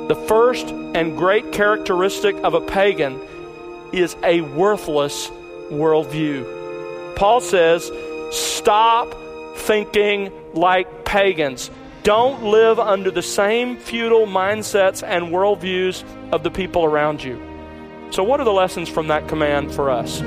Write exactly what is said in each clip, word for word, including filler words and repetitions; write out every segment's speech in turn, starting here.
The first and great characteristic of a pagan is a worthless worldview. Paul says, stop thinking like pagans. Don't live under the same futile mindsets and worldviews of the people around you. So what are the lessons from that command for us?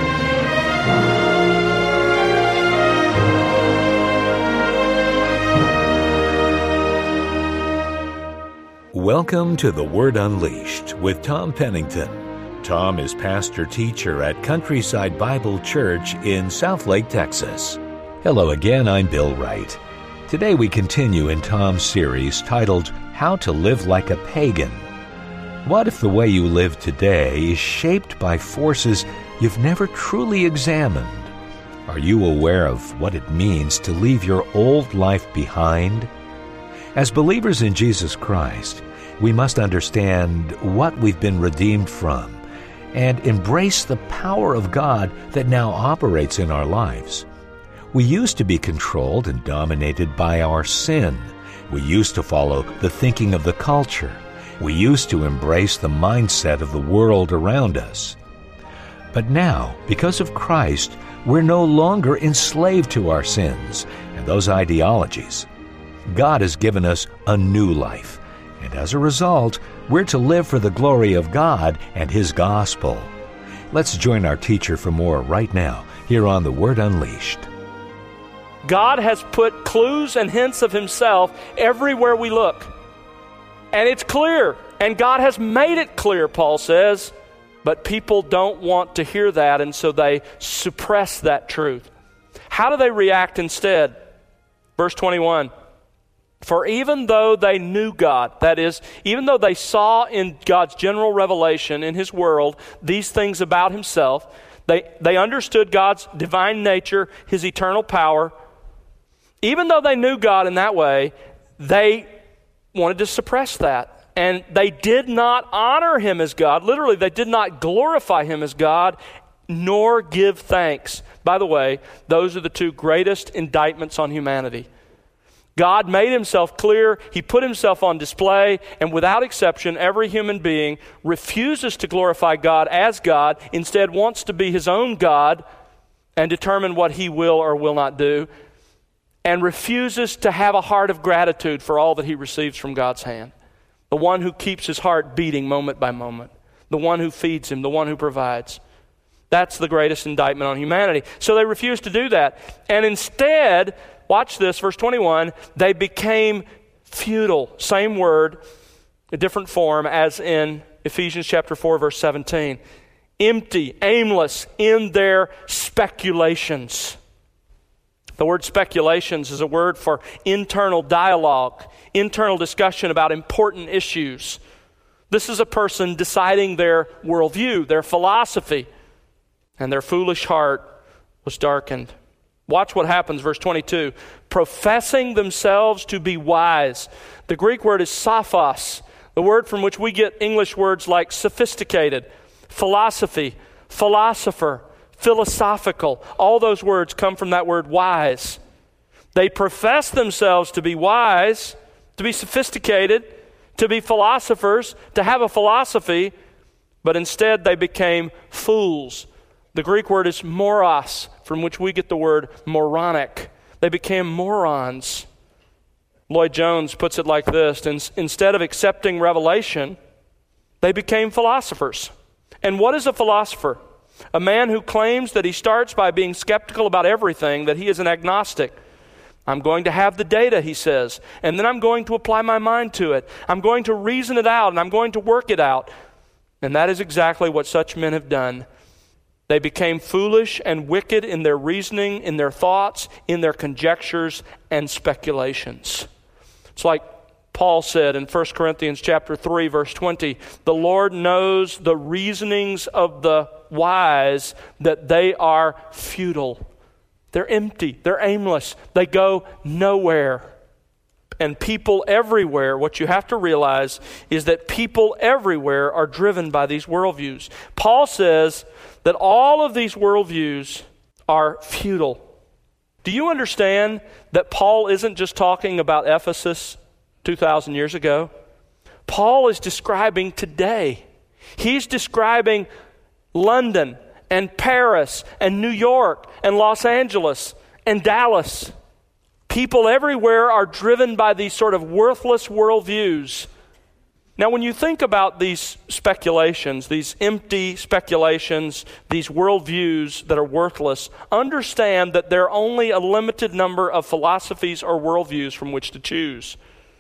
Welcome to The Word Unleashed with Tom Pennington. Tom is pastor-teacher at Countryside Bible Church in Southlake, Texas. Hello again, I'm Bill Wright. Today we continue in Tom's series titled, How to Live Like a Pagan. What if the way you live today is shaped by forces you've never truly examined? Are you aware of what it means to leave your old life behind? As believers in Jesus Christ, we must understand what we've been redeemed from and embrace the power of God that now operates in our lives. We used to be controlled and dominated by our sin. We used to follow the thinking of the culture. We used to embrace the mindset of the world around us. But now, because of Christ, we're no longer enslaved to our sins and those ideologies. God has given us a new life, and as a result, we're to live for the glory of God and His gospel. Let's join our teacher for more right now, here on The Word Unleashed. God has put clues and hints of Himself everywhere we look. And it's clear, and God has made it clear, Paul says, but people don't want to hear that, and so they suppress that truth. How do they react instead? Verse twenty-one. For even though they knew God, that is, even though they saw in God's general revelation in His world these things about Himself, they, they understood God's divine nature, His eternal power, even though they knew God in that way, they wanted to suppress that. And they did not honor Him as God. Literally, they did not glorify Him as God, nor give thanks. By the way, those are the two greatest indictments on humanity. God made Himself clear, He put Himself on display, and without exception, every human being refuses to glorify God as God, instead wants to be his own God and determine what he will or will not do, and refuses to have a heart of gratitude for all that he receives from God's hand. The one who keeps his heart beating moment by moment, the one who feeds him, the one who provides. That's the greatest indictment on humanity. So they refused to do that, and instead, watch this, verse twenty-one, they became futile. Same word, a different form as in Ephesians chapter four, verse seventeen. Empty, aimless in their speculations. The word speculations is a word for internal dialogue, internal discussion about important issues. This is a person deciding their worldview, their philosophy, and their foolish heart was darkened. Watch what happens, verse twenty-two. Professing themselves to be wise. The Greek word is sophos, the word from which we get English words like sophisticated, philosophy, philosopher, philosophical. All those words come from that word wise. They profess themselves to be wise, to be sophisticated, to be philosophers, to have a philosophy, but instead they became fools. The Greek word is moros, from which we get the word moronic. They became morons. Lloyd Jones puts it like this: In, instead of accepting revelation, they became philosophers. And what is a philosopher? A man who claims that he starts by being skeptical about everything, that he is an agnostic. I'm going to have the data, he says, and then I'm going to apply my mind to it. I'm going to reason it out, and I'm going to work it out. And that is exactly what such men have done. They became foolish and wicked in their reasoning, in their thoughts, in their conjectures and speculations. It's like Paul said in First Corinthians chapter three, verse twenty, the Lord knows the reasonings of the wise, that they are futile. They're empty. They're aimless. They go nowhere. And people everywhere, what you have to realize is that people everywhere are driven by these worldviews. Paul says that all of these worldviews are futile. Do you understand that Paul isn't just talking about Ephesus two thousand years ago? Paul is describing today. He's describing London and Paris and New York and Los Angeles and Dallas. People everywhere are driven by these sort of worthless worldviews. Now, when you think about these speculations, these empty speculations, these worldviews that are worthless, understand that there are only a limited number of philosophies or worldviews from which to choose.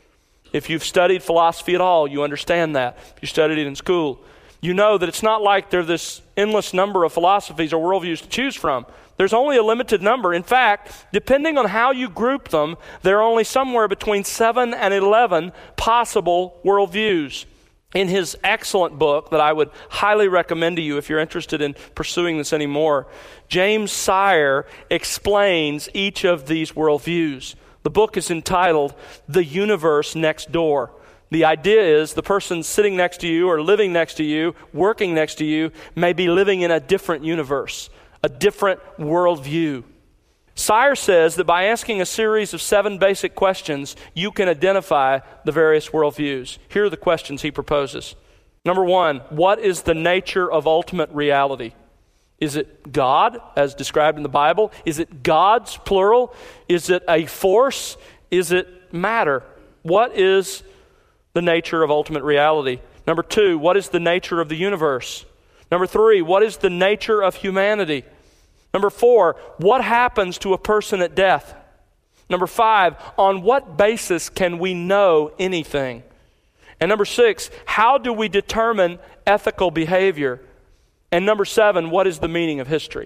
If you've studied philosophy at all, you understand that. If you studied it in school, you know that it's not like there's this endless number of philosophies or worldviews to choose from. There's only a limited number. In fact, depending on how you group them, there are only somewhere between seven and eleven possible worldviews. In his excellent book that I would highly recommend to you if you're interested in pursuing this anymore, James Sire explains each of these worldviews. The book is entitled The Universe Next Door. The idea is the person sitting next to you or living next to you, working next to you, may be living in a different universe, a different worldview. Sire says that by asking a series of seven basic questions, you can identify the various worldviews. Here are the questions he proposes. Number one, what is the nature of ultimate reality? Is it God, as described in the Bible? Is it gods, plural? Is it a force? Is it matter? What is the nature of ultimate reality? Number two, what is the nature of the universe? Number three, what is the nature of humanity? Number four, what happens to a person at death? Number five, on what basis can we know anything? And number six, how do we determine ethical behavior? And number seven, what is the meaning of history?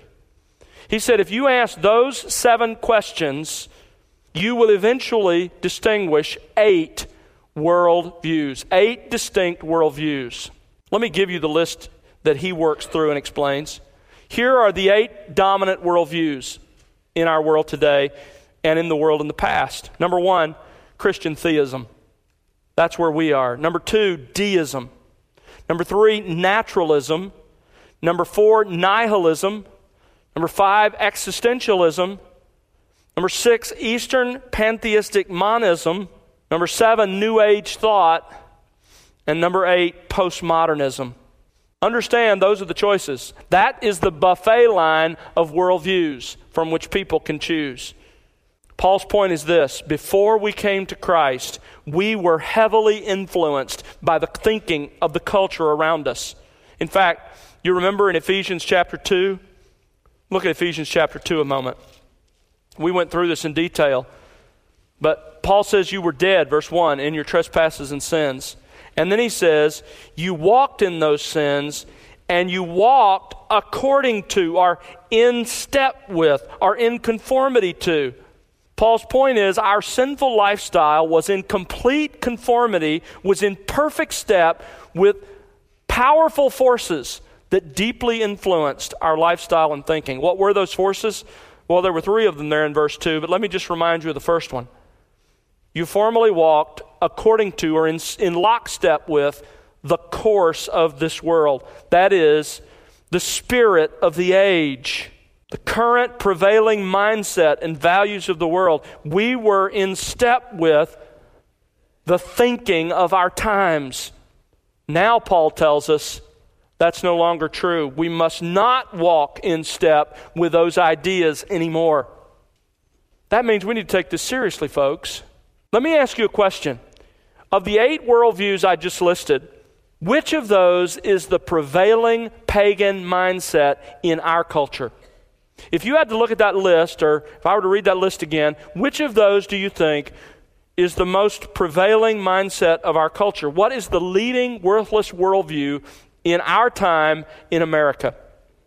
He said if you ask those seven questions, you will eventually distinguish eight worldviews, eight distinct worldviews. Let me give you the list that he works through and explains. Here are the eight dominant worldviews in our world today and in the world in the past. Number one, Christian theism. That's where we are. Number two, deism. Number three, naturalism. Number four, nihilism. Number five, existentialism. Number six, Eastern pantheistic monism. Number seven, New Age thought. And number eight, postmodernism. Understand, those are the choices. That is the buffet line of worldviews from which people can choose. Paul's point is this: before we came to Christ, we were heavily influenced by the thinking of the culture around us. In fact, you remember in Ephesians chapter two? Look at Ephesians chapter two a moment. We went through this in detail. But Paul says you were dead, verse one, in your trespasses and sins. And then he says, you walked in those sins, and you walked according to, or in step with, or in conformity to. Paul's point is our sinful lifestyle was in complete conformity, was in perfect step with powerful forces that deeply influenced our lifestyle and thinking. What were those forces? Well, there were three of them there in verse two, but let me just remind you of the first one. You formerly walked according to, or in, in lockstep with, the course of this world. That is, the spirit of the age, the current prevailing mindset and values of the world. We were in step with the thinking of our times. Now, Paul tells us, that's no longer true. We must not walk in step with those ideas anymore. That means we need to take this seriously, folks. Let me ask you a question. Of the eight worldviews I just listed, which of those is the prevailing pagan mindset in our culture? If you had to look at that list, or if I were to read that list again, which of those do you think is the most prevailing mindset of our culture? What is the leading worthless worldview in our time in America?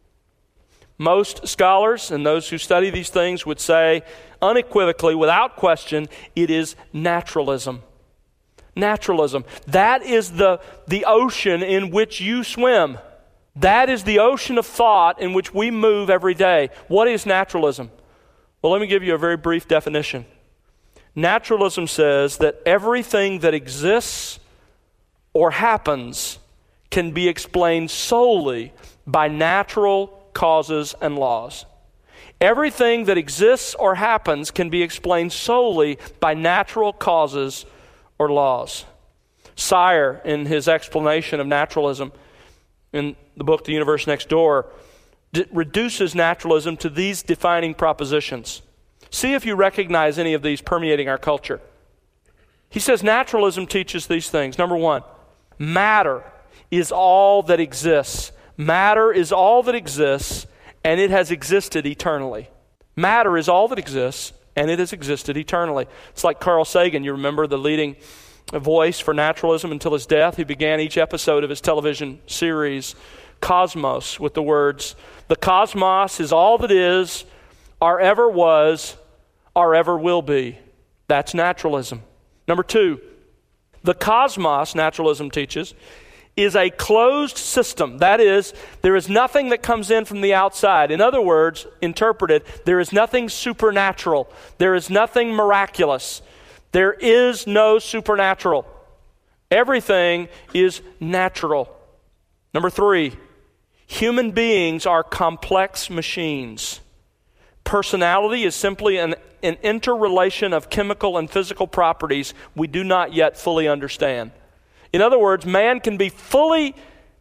Most scholars and those who study these things would say, unequivocally, without question, it is naturalism. Naturalism. That is the, the ocean in which you swim. That is the ocean of thought in which we move every day. What is naturalism? Well, let me give you a very brief definition. Naturalism says that everything that exists or happens can be explained solely by natural causes and laws. Everything that exists or happens can be explained solely by natural causes or laws. Sire, in his explanation of naturalism in the book The Universe Next Door, d- reduces naturalism to these defining propositions. See if you recognize any of these permeating our culture. He says naturalism teaches these things. Number one, matter is all that exists. Matter is all that exists, and it has existed eternally. Matter is all that exists, and it has existed eternally. It's like Carl Sagan, you remember, the leading voice for naturalism until his death. He began each episode of his television series, Cosmos, with the words, "The cosmos is all that is, or ever was, or ever will be." That's naturalism. Number two, the cosmos, naturalism teaches, is a closed system. That is, there is nothing that comes in from the outside. In other words, interpreted, there is nothing supernatural. There is nothing miraculous. There is no supernatural. Everything is natural. Number three, human beings are complex machines. Personality is simply an, an interrelation of chemical and physical properties we do not yet fully understand. In other words, man can be fully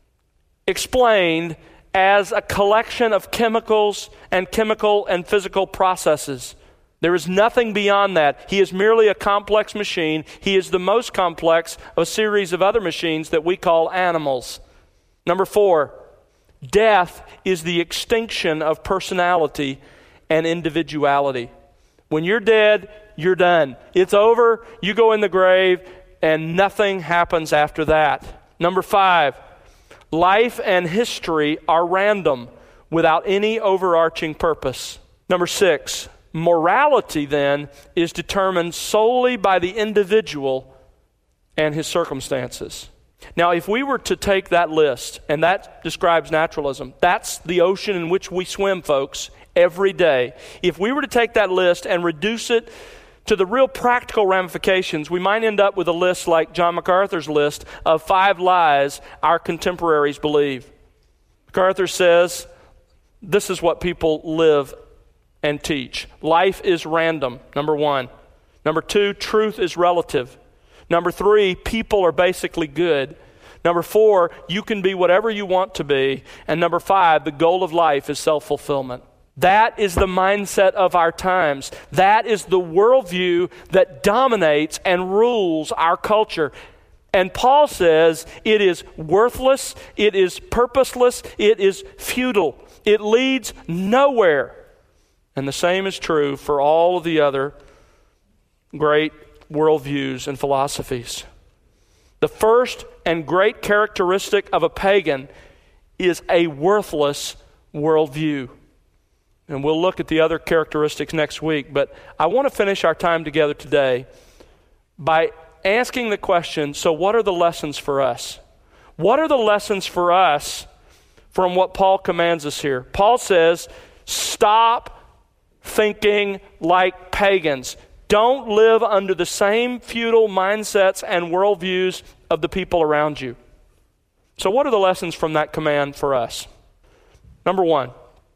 explained as a collection of chemicals and chemical and physical processes. There is nothing beyond that. He is merely a complex machine. He is the most complex of a series of other machines that we call animals. Number four, death is the extinction of personality and individuality. When you're dead, you're done. It's over. You go in the grave, and nothing happens after that. Number five, life and history are random without any overarching purpose. Number six, morality then is determined solely by the individual and his circumstances. Now, if we were to take that list, and that describes naturalism, that's the ocean in which we swim, folks, every day. If we were to take that list and reduce it to the real practical ramifications, we might end up with a list like John MacArthur's list of five lies our contemporaries believe. MacArthur says, this is what people live and teach. Life is random, number one. Number two, truth is relative. Number three, people are basically good. Number four, you can be whatever you want to be. And number five, the goal of life is self-fulfillment. That is the mindset of our times. That is the worldview that dominates and rules our culture. And Paul says it is worthless, it is purposeless, it is futile. It leads nowhere. And the same is true for all of the other great worldviews and philosophies. The first and great characteristic of a pagan is a worthless worldview. And we'll look at the other characteristics next week, but I want to finish our time together today by asking the question, so what are the lessons for us? What are the lessons for us from what Paul commands us here? Paul says, stop thinking like pagans. Don't live under the same futile mindsets and worldviews of the people around you. So what are the lessons from that command for us? Number one,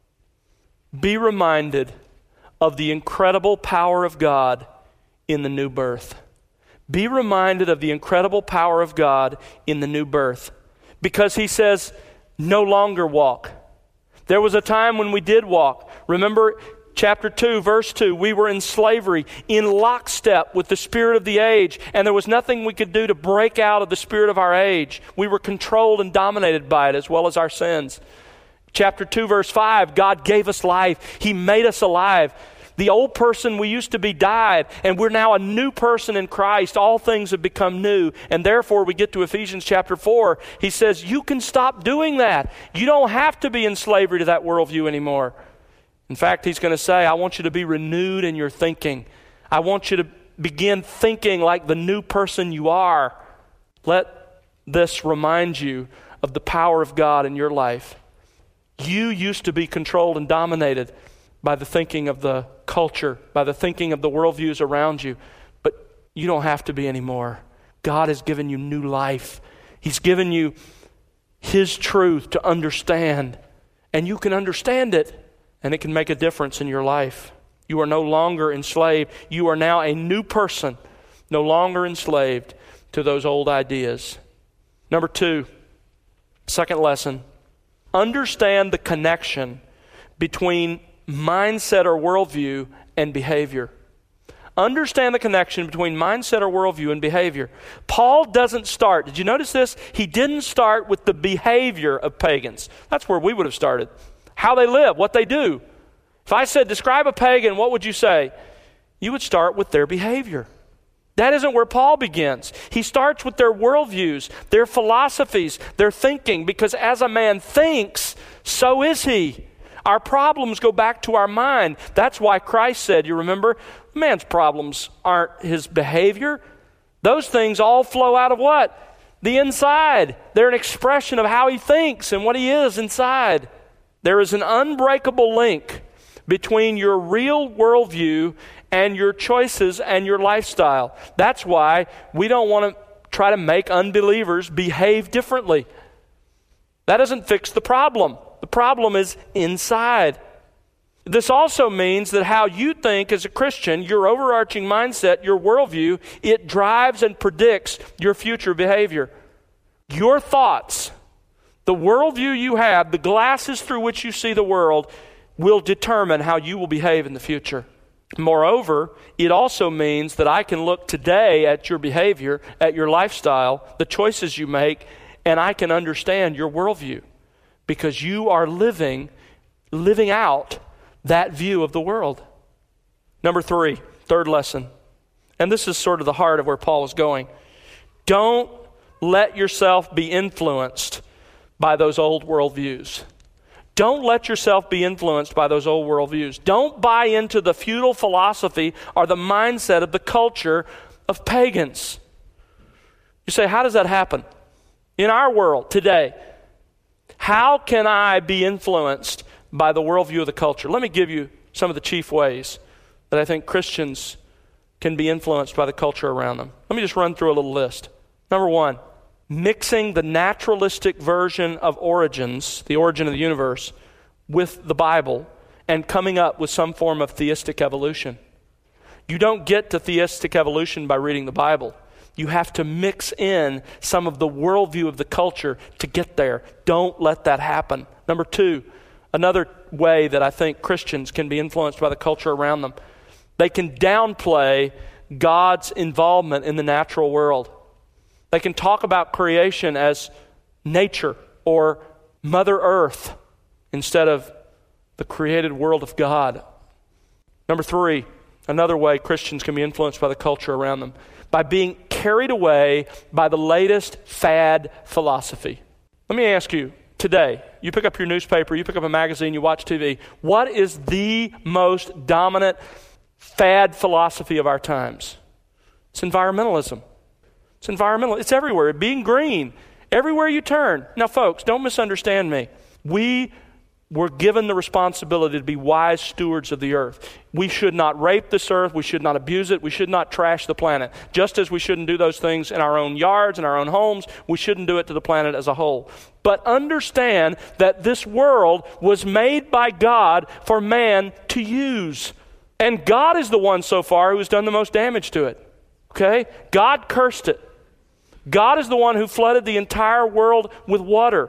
be reminded of the incredible power of God in the new birth. Be reminded of the incredible power of God in the new birth. Because he says, no longer walk. There was a time when we did walk. Remember chapter two, verse two, we were in slavery, in lockstep with the spirit of the age, and there was nothing we could do to break out of the spirit of our age. We were controlled and dominated by it as well as our sins. Chapter two, verse five, God gave us life. He made us alive. The old person we used to be died, and we're now a new person in Christ. All things have become new. And therefore, we get to Ephesians chapter four. He says, you can stop doing that. You don't have to be in slavery to that worldview anymore. In fact, he's going to say, I want you to be renewed in your thinking. I want you to begin thinking like the new person you are. Let this remind you of the power of God in your life. You used to be controlled and dominated by the thinking of the culture, by the thinking of the worldviews around you, but you don't have to be anymore. God has given you new life. He's given you His truth to understand, and you can understand it, and it can make a difference in your life. You are no longer enslaved. You are now a new person, no longer enslaved to those old ideas. Number two, second lesson, understand the connection between mindset or worldview and behavior. Understand the connection between mindset or worldview and behavior. Paul doesn't start, did you notice this? He didn't start with the behavior of pagans. That's where we would have started. How they live, what they do. If I said, describe a pagan, what would you say? You would start with their behavior. That isn't where Paul begins. He starts with their worldviews, their philosophies, their thinking, because as a man thinks, so is he. Our problems go back to our mind. That's why Christ said, you remember, man's problems aren't his behavior. Those things all flow out of what? The inside. They're an expression of how he thinks and what he is inside. There is an unbreakable link between your real worldview and your choices and your lifestyle. That's why we don't want to try to make unbelievers behave differently. That doesn't fix the problem. The problem is inside. This also means that how you think as a Christian, your overarching mindset, your worldview, it drives and predicts your future behavior. Your thoughts, the worldview you have, the glasses through which you see the world, will determine how you will behave in the future. Moreover, it also means that I can look today at your behavior, at your lifestyle, the choices you make, and I can understand your worldview because you are living, living out that view of the world. Number three, third lesson, and this is sort of the heart of where Paul is going. Don't let yourself be influenced by those old worldviews. Don't let yourself be influenced by those old worldviews. Don't buy into the feudal philosophy or the mindset of the culture of pagans. You say, how does that happen? In our world today, how can I be influenced by the worldview of the culture? Let me give you some of the chief ways that I think Christians can be influenced by the culture around them. Let me just run through a little list. Number one, mixing the naturalistic version of origins, the origin of the universe, with the Bible and coming up with some form of theistic evolution. You don't get to theistic evolution by reading the Bible. You have to mix in some of the worldview of the culture to get there. Don't let that happen. Number two, another way that I think Christians can be influenced by the culture around them, they can downplay God's involvement in the natural world. They can talk about creation as nature or Mother Earth instead of the created world of God. Number three, another way Christians can be influenced by the culture around them, by being carried away by the latest fad philosophy. Let me ask you, today, you pick up your newspaper, you pick up a magazine, you watch T V, what is the most dominant fad philosophy of our times? It's environmentalism. It's environmental. It's everywhere. Being green. Everywhere you turn. Now, folks, don't misunderstand me. We were given the responsibility to be wise stewards of the earth. We should not rape this earth. We should not abuse it. We should not trash the planet. Just as we shouldn't do those things in our own yards, in our own homes, we shouldn't do it to the planet as a whole. But understand that this world was made by God for man to use. And God is the one so far who has done the most damage to it. Okay? God cursed it. God is the one who flooded the entire world with water.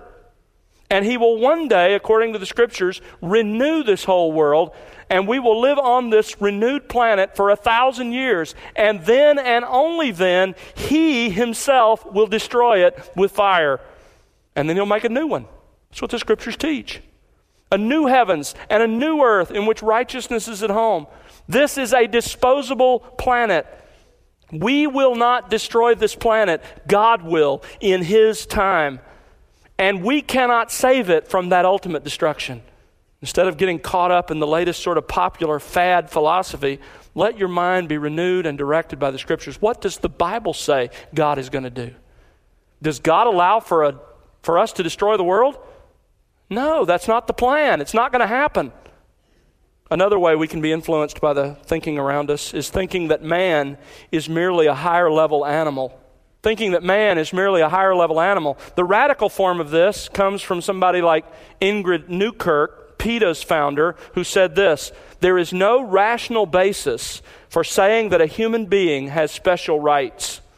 And he will one day, according to the scriptures, renew this whole world, and we will live on this renewed planet for a thousand years. And then and only then, he himself will destroy it with fire. And then he'll make a new one. That's what the scriptures teach. A new heavens and a new earth in which righteousness is at home. This is a disposable planet. We will not destroy this planet. God will in his time. And we cannot save it from that ultimate destruction. Instead of getting caught up in the latest sort of popular fad philosophy, let your mind be renewed and directed by the scriptures. What does the Bible say God is going to do? Does God allow for a for us to destroy the world? No, that's not the plan. It's not going to happen. Another way we can be influenced by the thinking around us is thinking that man is merely a higher level animal. Thinking that man is merely a higher level animal. The radical form of this comes from somebody like Ingrid Newkirk, PETA's founder, who said this: there is no rational basis for saying that a human being has special rights.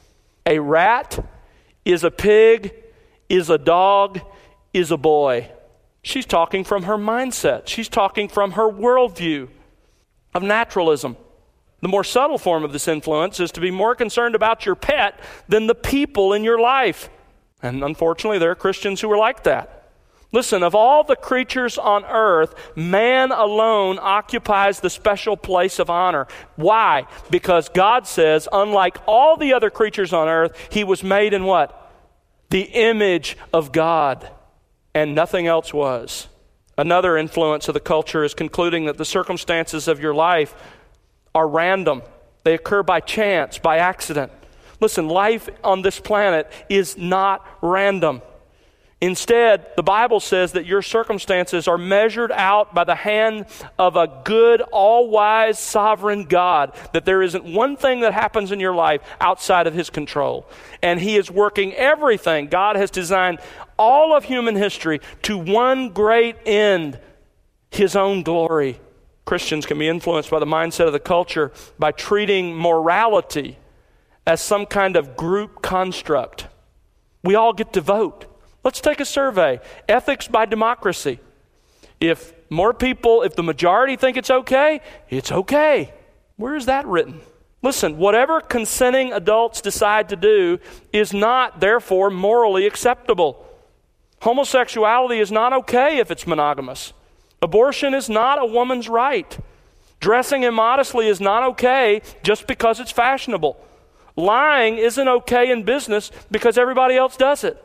A rat is a pig, is a dog, is a boy. She's talking from her mindset. She's talking from her worldview of naturalism. The more subtle form of this influence is to be more concerned about your pet than the people in your life. And unfortunately, there are Christians who are like that. Listen, of all the creatures on earth, man alone occupies the special place of honor. Why? Because God says, unlike all the other creatures on earth, he was made in what? The image of God, and nothing else was. Another influence of the culture is concluding that the circumstances of your life are random. They occur by chance, by accident. Listen, life on this planet is not random. Instead, the Bible says that your circumstances are measured out by the hand of a good, all-wise, sovereign God, that there isn't one thing that happens in your life outside of his control. And he is working everything. God has designed all of human history to one great end, his own glory. Christians can be influenced by the mindset of the culture by treating morality as some kind of group construct. We all get to vote. Let's take a survey. Ethics by democracy. If more people, if the majority think it's okay, it's okay. Where is that written? Listen, whatever consenting adults decide to do is not, therefore, morally acceptable. Homosexuality is not okay if it's monogamous. Abortion is not a woman's right. Dressing immodestly is not okay just because it's fashionable. Lying isn't okay in business because everybody else does it.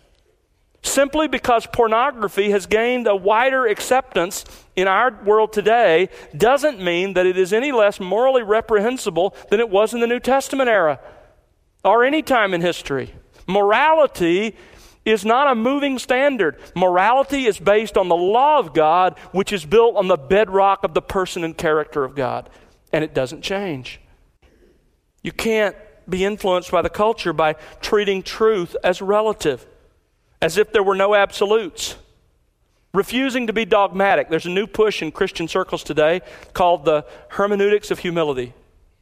Simply because pornography has gained a wider acceptance in our world today doesn't mean that it is any less morally reprehensible than it was in the New Testament era or any time in history. Morality is not a moving standard. Morality is based on the law of God, which is built on the bedrock of the person and character of God, and it doesn't change. You can't be influenced by the culture by treating truth as relative, as if there were no absolutes. Refusing to be dogmatic. There's a new push in Christian circles today called the hermeneutics of humility.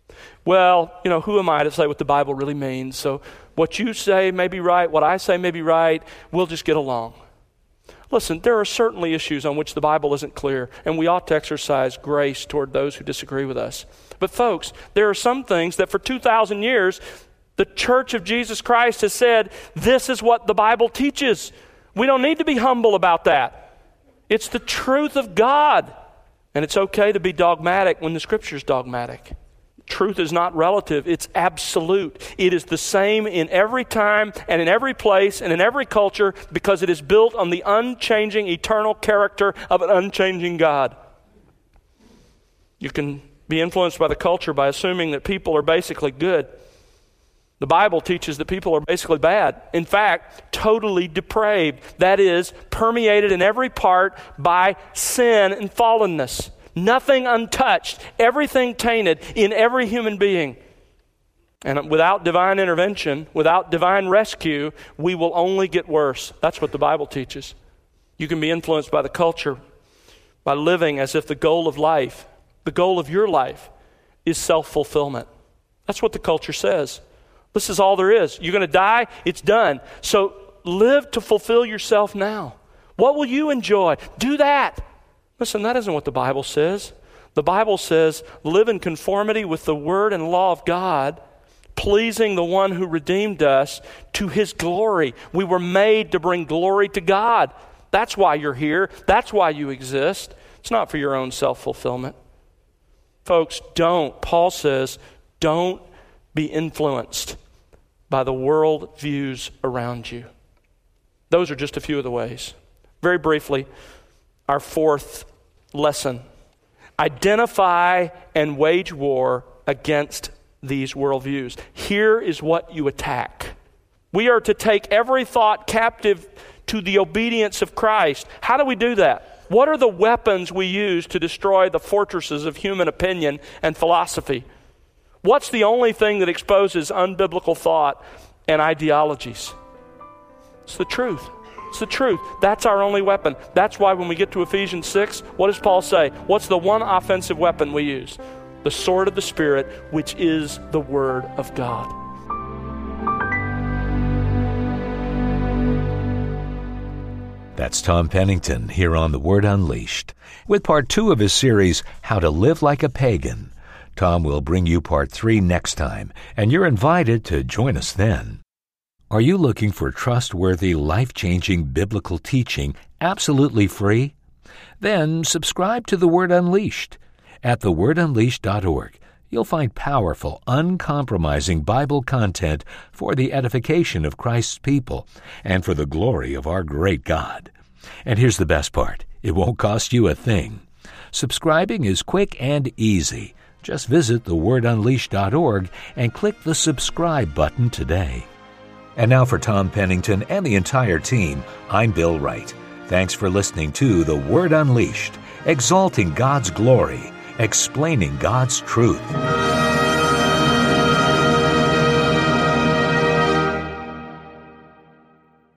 Well, you know, who am I to say what the Bible really means? So what you say may be right, what I say may be right, we'll just get along. Listen, there are certainly issues on which the Bible isn't clear, and we ought to exercise grace toward those who disagree with us. But folks, there are some things that for two thousand years, the Church of Jesus Christ has said, this is what the Bible teaches. We don't need to be humble about that. It's the truth of God. And it's okay to be dogmatic when the Scripture's dogmatic. Truth is not relative, it's absolute. It is the same in every time and in every place and in every culture because it is built on the unchanging, eternal character of an unchanging God. You can be influenced by the culture by assuming that people are basically good. The Bible teaches that people are basically bad. In fact, totally depraved. That is, permeated in every part by sin and fallenness. Nothing untouched, everything tainted in every human being. And without divine intervention, without divine rescue, we will only get worse. That's what the Bible teaches. You can be influenced by the culture by living as if the goal of life, the goal of your life, is self-fulfillment. That's what the culture says. This is all there is. You're going to die, it's done. So live to fulfill yourself now. What will you enjoy? Do that. Listen, that isn't what the Bible says. The Bible says, live in conformity with the word and law of God, pleasing the one who redeemed us to his glory. We were made to bring glory to God. That's why you're here. That's why you exist. It's not for your own self-fulfillment. Folks, don't, Paul says, don't be influenced by the world views around you. Those are just a few of the ways. Very briefly, our fourth lesson. Identify and wage war against these worldviews. Here is what you attack. We are to take every thought captive to the obedience of Christ. How do we do that? What are the weapons we use to destroy the fortresses of human opinion and philosophy? What's the only thing that exposes unbiblical thought and ideologies? It's the truth. It's the truth. That's our only weapon. That's why when we get to Ephesians six, what does Paul say? What's the one offensive weapon we use? The sword of the Spirit, which is the Word of God. That's Tom Pennington here on The Word Unleashed, with part two of his series, How to Live Like a Pagan. Tom will bring you part three next time, and you're invited to join us then. Are you looking for trustworthy, life-changing biblical teaching absolutely free? Then subscribe to The Word Unleashed. At the word unleashed dot org, you'll find powerful, uncompromising Bible content for the edification of Christ's people and for the glory of our great God. And here's the best part. It won't cost you a thing. Subscribing is quick and easy. Just visit the word unleashed dot org and click the subscribe button today. And now for Tom Pennington and the entire team, I'm Bill Wright. Thanks for listening to The Word Unleashed, exalting God's glory, explaining God's truth.